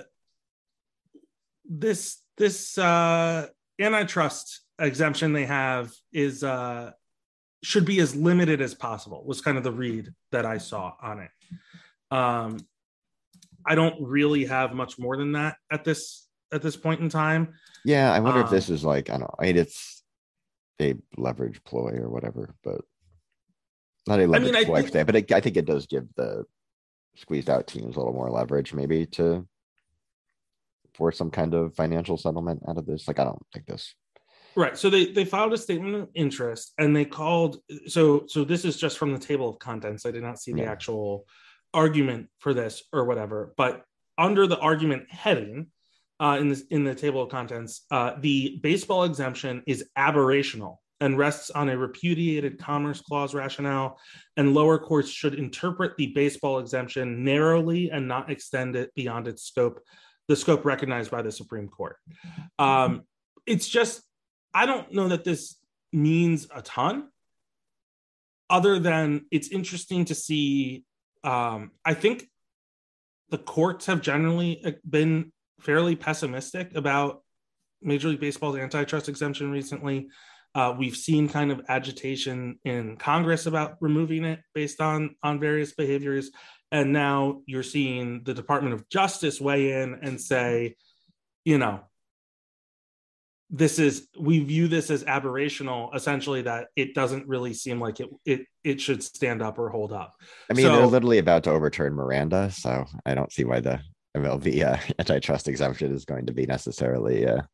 this this uh, antitrust exemption they have is uh, should be as limited as possible. Was kind of the read that I saw on it. Um, I don't really have much more than that at this at this point in time. Yeah, I wonder Um, if this is like, I don't know. I mean, it's a leverage ploy or whatever, but not a leverage mean, I ploy, think- per se, but it, I think it does give the squeezed out teams a little more leverage, maybe to for some kind of financial settlement out of this. Like, I don't think this. Right. So they they filed a statement of interest and they called so so this is just from the table of contents. I did not see the Yeah. actual argument for this or whatever, but under the argument heading uh, in this in the table of contents, uh, the baseball exemption is aberrational and rests on a repudiated Commerce Clause rationale, and lower courts should interpret the baseball exemption narrowly and not extend it beyond its scope, the scope recognized by the Supreme Court. Um, it's just, I don't know that this means a ton, other than it's interesting to see. Um, I think the courts have generally been fairly pessimistic about Major League Baseball's antitrust exemption recently. Uh, we've seen kind of agitation in Congress about removing it based on, on various behaviors. And now you're seeing the Department of Justice weigh in and say, you know, this is, we view this as aberrational, essentially, that it doesn't really seem like it it it should stand up or hold up. I mean, So- they're literally about to overturn Miranda, so I don't see why the M L B uh, antitrust exemption is going to be necessarily uh,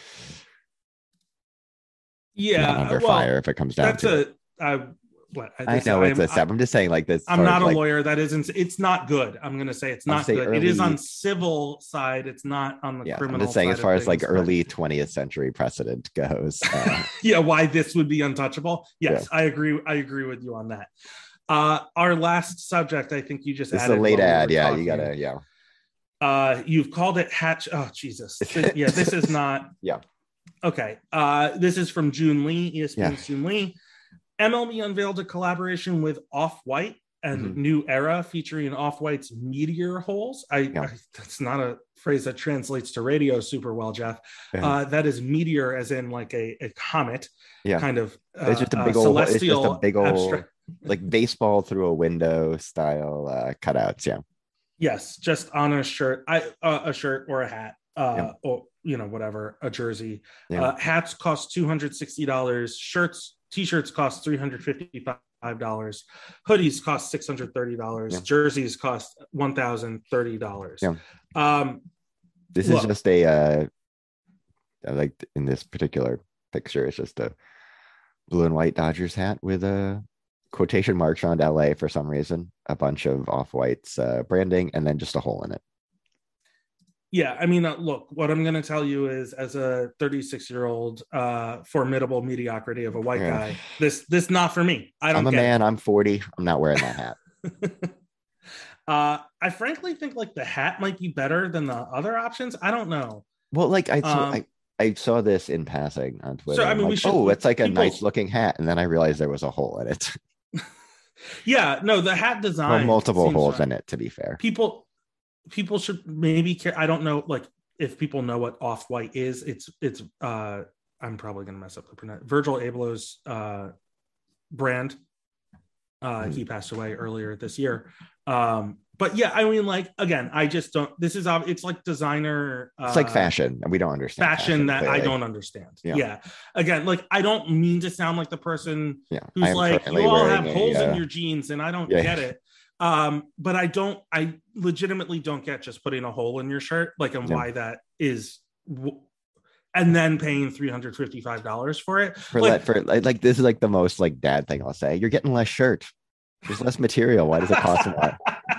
Yeah, not under well, fire if it comes down that's to it. a I, what, I this- know it's I'm- a step. I'm just saying, like this. I'm sort of not a like- lawyer. That isn't. It's not good. I'm going to say it's I'll not say good. it is early- on civil side. It's not on the Yeah, I'm criminal. just saying, side as far of as like things, but- early twentieth century precedent goes. Uh, yeah, why this would be untouchable? Yes, I agree. I agree with you on that. Uh, our last subject, I think you just this is a added late while we ad. were Yeah, talking. you gotta. Yeah. Uh, you've called it Hatch. Oh, Jesus. Th- yeah, this is not. Yeah. Okay. Uh, this is from June Lee, E S P N's Yeah. June Lee. M L B unveiled a collaboration with Off-White and Mhm. New Era featuring Off-White's Meteor Holes. I, Yeah. I that's not a phrase that translates to radio super well, Jeff. Yeah. Uh, that is meteor, as in like a, a comet, Yeah. kind of. Uh, It's just a uh, big old. It's just celestial a big old, abstract- like baseball through a window style uh, cutouts. Yeah. Yes, just on a shirt, I uh, a shirt or a hat, uh, Yeah. or you know whatever, a jersey. Yeah. Uh, hats cost two hundred sixty dollars. Shirts, t-shirts cost three hundred fifty-five dollars. Hoodies cost six hundred thirty dollars. Yeah. Jerseys cost one thousand thirty dollars. Yeah. Um, This Look. is just a uh, like in this particular picture, it's just a blue and white Dodgers hat with a quotation marks around L A for some reason, a bunch of Off-White's uh, branding, and then just a hole in it. yeah, I mean, uh, look, what I'm going to tell you is, as a thirty-six year old, uh, formidable mediocrity of a white Yeah. guy, this this not for me. I don't. I'm a get it. man. I'm forty. I'm not wearing that hat. uh, I frankly think like the hat might be better than the other options. I don't know. Well, like I saw, Um, I, I saw this in passing on Twitter. I I'm mean, we like, should- oh, it's like a people- nice looking hat, and then I realized there was a hole in it, Yeah, no, the hat or design. multiple seems holes fine. in it. To be fair, People, people should maybe care. I don't know, like if people know what Off White is. It's it's. uh I'm probably gonna mess up the pronoun. Virgil Abloh's uh brand. Uh, mm. He passed away earlier this year. Um, but yeah, I mean, like, again, I just don't, this is, it's like designer. Uh, it's like fashion, and we don't understand fashion, fashion that clearly. I don't understand. Yeah. yeah. Again, like, I don't mean to sound like the person yeah. who's like, you all have holes a, in your jeans and I don't yeah. get it. Um, but I don't, I legitimately don't get just putting a hole in your shirt, like, and yeah. why that is, and then paying three hundred fifty-five dollars for it. For like, for like, this is like the most like dad thing I'll say. You're getting less shirt. There's less material. Why does it cost a lot?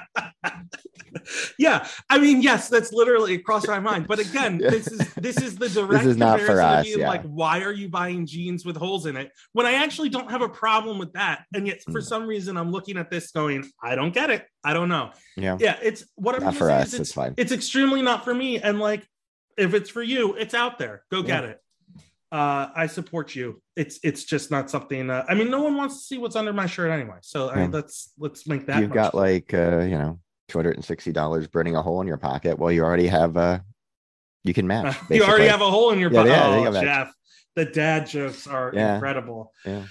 Yeah, I mean, yes, that's literally across my mind. But again, yeah. this is this is the direct. This is not for us. Yeah. Like, why are you buying jeans with holes in it when I actually don't have a problem with that? And yet, for mm. some reason, I'm looking at this going, I don't get it. I don't know. Yeah, yeah. It's what I'm not for us. It's, it's fine. It's extremely not for me. And like, if it's for you, it's out there. Go get yeah. it. Uh, I support you. It's it's just not something. Uh, I mean, no one wants to see what's under my shirt anyway. So I mean, yeah. let's let's make that. You've got fun. like uh, you know. two hundred sixty dollars burning a hole in your pocket. Well, you already have uh you can match. Uh, you already have a hole in your pocket. Yeah, yeah, oh, Jeff, the dad jokes are yeah. incredible. Yeah.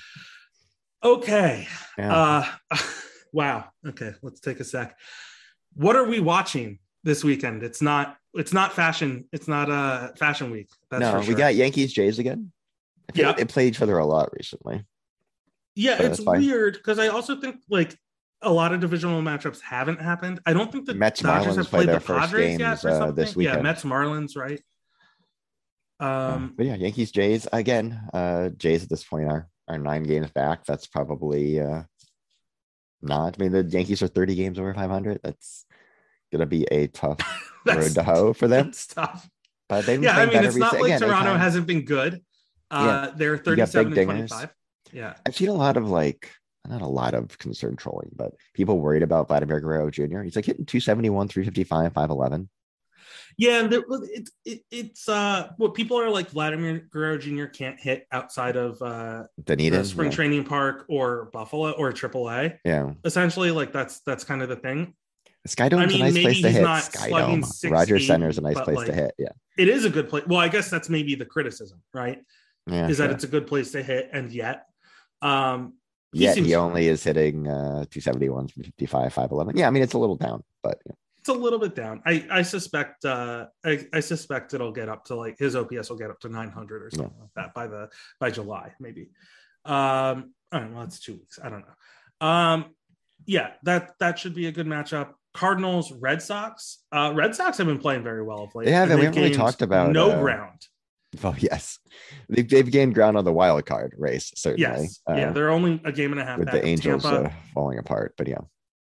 Okay. Yeah. Uh wow. Okay, let's take a sec. What are we watching this weekend? It's not it's not fashion. It's not a uh, fashion week. That's no, for sure. We got Yankees Jays again. Yeah. Like they played each other a lot recently. Yeah, so it's weird because I also think like a lot of divisional matchups haven't happened. I don't think the Mets Dodgers Marlins have play played their the first Padres games yet or uh, something. this weekend. Yeah, Mets Marlins, right? Um, uh, but yeah, Yankees Jays again. Uh, Jays at this point are are nine games back. That's probably uh, not. I mean, the Yankees are thirty games over five hundred. That's gonna be a tough road to hoe for them. That's tough. But they've yeah, I mean, it's not recent, like again, Toronto anytime. hasn't been good. Uh, yeah. They're thirty-seven and twenty-five. Yeah, I've seen a lot of like. Not a lot of concern trolling, but people worried about Vladimir Guerrero Junior He's like hitting two seventy-one, three fifty-five, five eleven. Yeah, there, it, it, it's uh, what people are like. Vladimir Guerrero Junior can't hit outside of uh, Dunedin, the Spring yeah. Training Park or Buffalo or triple A. Yeah, essentially, like that's that's kind of the thing. Skydome's I mean, a nice place to hit. Skydome, Rogers Center is a nice place like, to hit. Yeah, it is a good place. Well, I guess that's maybe the criticism, right? Yeah, is sure. that it's a good place to hit, and yet, um. He Yet he only is hitting uh, two seventy-one, three fifty-five, five eleven. Yeah, I mean, it's a little down, but yeah. It's a little bit down. I, I suspect uh, I, I suspect it'll get up to like his O P S will get up to nine hundred or something yeah. like that by the by July maybe. Um, I don't know. Well, it's two weeks. I don't know. Um, yeah, that that should be a good matchup. Cardinals, Red Sox. Uh, Red Sox have been playing very well of late. Yeah, we haven't really talked about no uh, ground. Oh yes, they've, they've gained ground on the wild card race. Certainly, yes, uh, yeah, they're only a game and a half with back the Angels uh, falling apart. But yeah,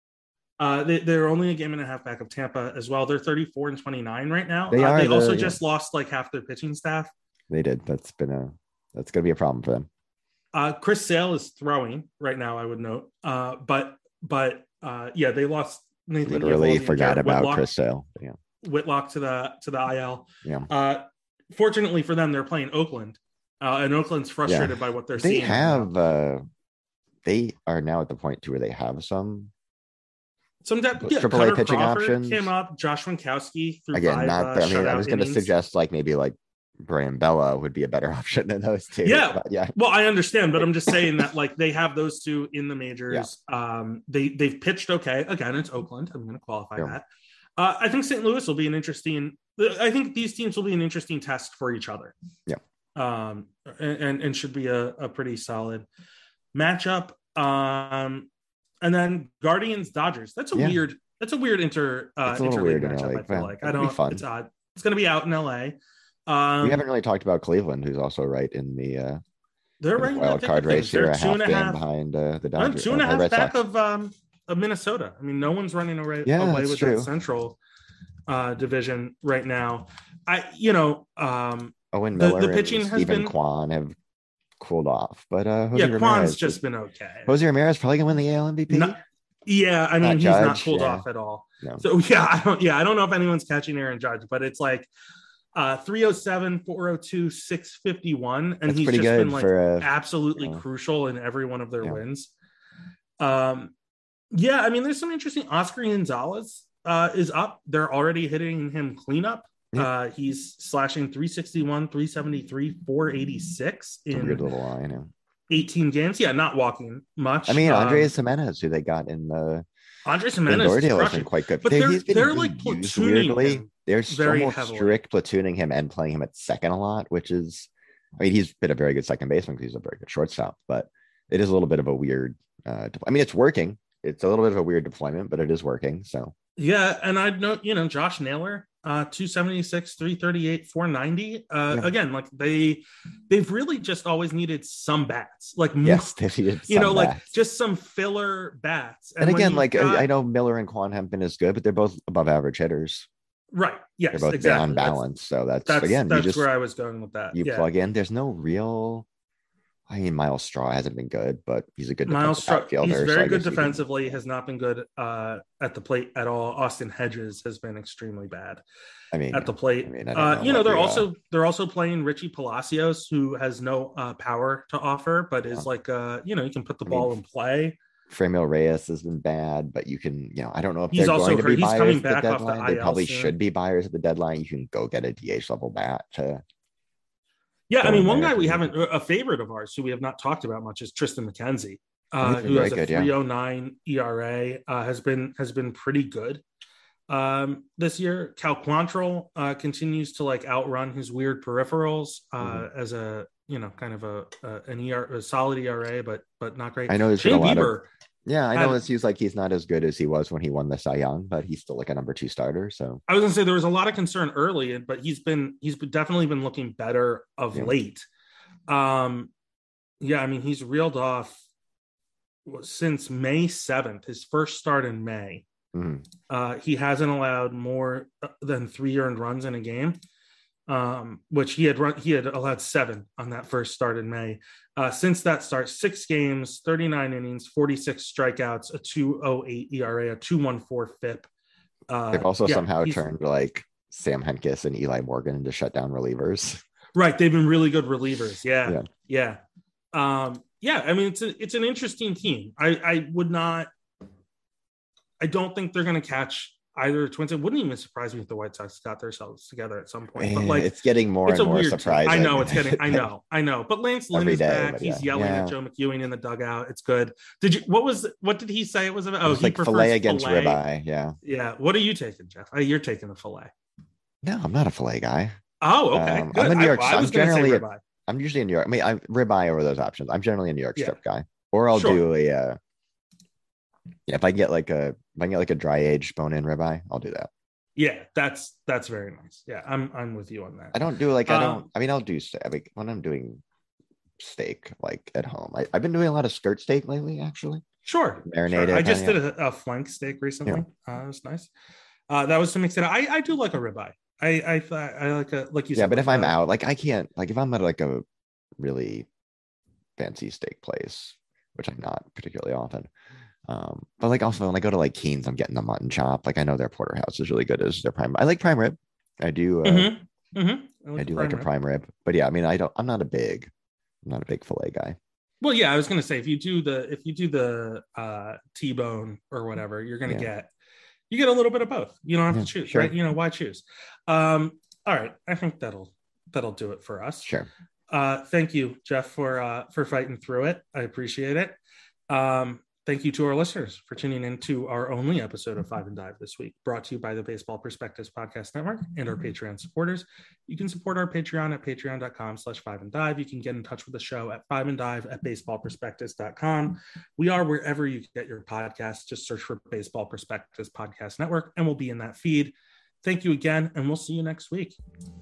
uh, they, they're only a game and a half back of Tampa as well. They're thirty-four and twenty-nine right now. They uh, are. They the, also yeah. just lost like half their pitching staff. They did. That's been a that's going to be a problem for them. Uh, Chris Sale is throwing right now. I would note, uh, but but uh, yeah, they lost. Nathan Literally Eovaldi forgot about Whitlock, Chris Sale. Yeah, Whitlock to the to the I L. Yeah. Uh, fortunately for them, they're playing Oakland, uh, and Oakland's frustrated yeah. by what they're they seeing. They have. Uh, they are now at the point to where they have some. Some depth, yeah, triple A Cutter pitching Crawford options came up. Josh Winkowski through again. five, Not. Uh, I mean, I was going to innings. suggest like maybe like Brian Bella would be a better option than those two. Yeah, but yeah. Well, I understand, but I'm just saying that like they have those two in the majors. Yeah. Um, they they've pitched okay. Again, it's Oakland. I'm going to qualify yeah. that. Uh, I think Saint Louis will be an interesting. I think these teams will be an interesting test for each other. Yeah. Um, and and, and should be a, a pretty solid matchup. Um, and then Guardians Dodgers. That's a yeah. weird. That's a weird inter. Uh, it's a little weird matchup. L A. I feel Well, like I don't. Fun. It's odd. It's going to be out in L A. Um, we haven't really talked about Cleveland, who's also right in the uh, they're right in the wild card race here, a half game half, behind uh, the Dodgers. Two and a half uh, back of um of Minnesota. I mean, no one's running away, yeah, away with true. that Central uh, division right now. I, you know, um, Owen Miller, the, the pitching and has Stephen been Kwan have cooled off, but uh, Jose yeah, Ramirez Kwan's just is, been okay. Jose Ramirez probably gonna win the A L M V P. Not, yeah, I mean, not he's Judge, not cooled yeah. off at all. No. So yeah, I don't. Yeah, I don't know if anyone's catching Aaron Judge, but it's like. Uh, three oh seven, four oh two, six fifty-one, and That's he's just good been like for, uh, absolutely you know. crucial in every one of their Yeah. wins. Um, yeah, I mean, there's some interesting. Oscar Gonzalez uh, is up. They're already hitting him cleanup. Yeah. Uh, he's slashing three sixty-one, three seventy-three, four eighty-six in a weird little line. eighteen games. Yeah, not walking much. I mean, um, Andres Jimenez, who they got in the Andres Lindor Jimenez is deal, has crushing, been quite good. but They- they're he's been they're really like used platooning weirdly. him They're very almost heavily. strict platooning him and playing him at second a lot, which is, I mean, he's been a very good second baseman because he's a very good shortstop, but it is a little bit of a weird. Uh, de- I mean, it's working. It's a little bit of a weird deployment, but it is working. So Yeah, and I'd know, you know, Josh Naylor, uh, two seventy-six, three thirty-eight, four ninety. Uh, Yeah. Again, like they, they've really just always needed some bats, like more, yes, they needed you know, some like bats. just some filler bats. And when again, you've like got- I, I know Miller and Quan haven't been as good, but they're both above average hitters. right, yes, They're both exactly. on balance. So that's, That's again, that's you just where I was going with that. you yeah. plug in. There's no real. I mean, Miles Straw hasn't been good, but he's a good Miles defensive Straw, outfielder. he's so very I good guess you can- defensively, has not been good uh, at the plate at all. Austin Hedges has been extremely bad I mean, at the plate. I mean, I don't uh, know you know, what they're you, uh, also they're also playing Richie Palacios, who has no uh, power to offer, but is Yeah. like uh, you know, you can put the I mean, ball in play. Fremio Reyes has been bad, but you can, you know, I don't know if He's they're also going to be hurt. He's buyers coming at the back off the deadline. They I L probably soon. should be buyers at the deadline. You can go get a D H level bat to. Yeah, I Go mean, in one there guy if we you haven't a favorite of ours who we have not talked about much is Tristan McKenzie, Oh, uh, he's been who very has a good, yeah. three oh nine E R A, uh, has been has been pretty good um, this year. Cal Quantrill uh, continues to like outrun his weird peripherals uh, Mhm. as a you know kind of a, a an E R a solid E R A, but but not great. I know there's been Shane a lot of- Bieber, Yeah, I had- know it seems like he's not as good as he was when he won the Cy Young, but he's still like a number two starter. So I was gonna say there was a lot of concern early, but he's been he's been definitely been looking better of Yeah. late. Um, yeah, I mean he's reeled off since May seventh, his first start in May. mhm. Uh, he hasn't allowed more than three earned runs in a game, um, which he had run. He had allowed seven on that first start in May. Uh, since that start, six games, thirty-nine innings, forty-six strikeouts, a two oh eight E R A, a two one four F I P. Uh, they've also yeah, somehow he's- turned like Sam Henkes and Eli Morgan into shutdown relievers. Right, they've been really good relievers. Yeah, Yeah. yeah, um, yeah. I mean, it's a, it's an interesting team. I, I would not. I don't think they're going to catch either Twins. It wouldn't even surprise me if the White Sox got themselves together at some point. But Eh, like, it's getting more it's and a more weird team. surprising. I know it's getting. I know. I know. But Lance Lynn Every is day, back. but He's yeah. yelling Yeah. at Joe McEwing in the dugout. It's good. Did you? What was? What did he say it was about? Oh, It's he like prefers fillet against filet. ribeye. Yeah. Yeah. What are you taking, Jeff? Oh, you're taking the fillet. No, I'm not a fillet guy. Oh, okay. Um, good. I'm a New York- I, I was I'm going to say generally a- ribeye. I'm usually in New York. I mean, I'm ribeye over those options. I'm generally a New York Yeah. strip guy, or I'll Sure. do a. Uh, yeah, if I get like a, if I get like a dry aged bone in ribeye, I'll do that. Yeah, that's that's very nice. Yeah, I'm I'm with you on that. I don't do like I Um, don't. I mean, I'll do steak. I mean, when I'm doing steak like at home. I, I've been doing a lot of skirt steak lately, actually. Sure. Marinated, sure. I just kinda, did a, a flank steak recently. Uh, it was nice. Uh, that was to mix it. I I do like a ribeye. I I I like a like you said. Yeah, but if like I'm a- out, like I can't. Like if I'm at like a really fancy steak place, which I'm not particularly often. Um, but like also when I go to like Keen's, I'm getting the mutton chop. Like I know their porterhouse is really good as their prime. I like prime rib. I do. Uh, Mhm, mhm. I, I do prime like a rib. prime rib. But yeah, I mean, I don't. I'm not a big. I'm not a big fillet guy. Well, yeah, I was gonna say if you do the if you do the uh, T-bone or whatever, you're gonna Yeah. get you get a little bit of both. You don't have Yeah, to choose, sure. right? You know why choose? Um, all right, I think that'll that'll do it for us. Sure. Uh, thank you, Jeff, for uh, for fighting through it. I appreciate it. Um, thank you to our listeners for tuning in to our only episode of Five and Dive this week, brought to you by the Baseball Perspectives Podcast Network and our Patreon supporters. You can support our Patreon at patreon.com slash five and dive. You can get in touch with the show at five and dive at baseballperspectives dot com. We are wherever you get your podcasts. Just search for Baseball Perspectives Podcast Network and we'll be in that feed. Thank you again, and we'll see you next week.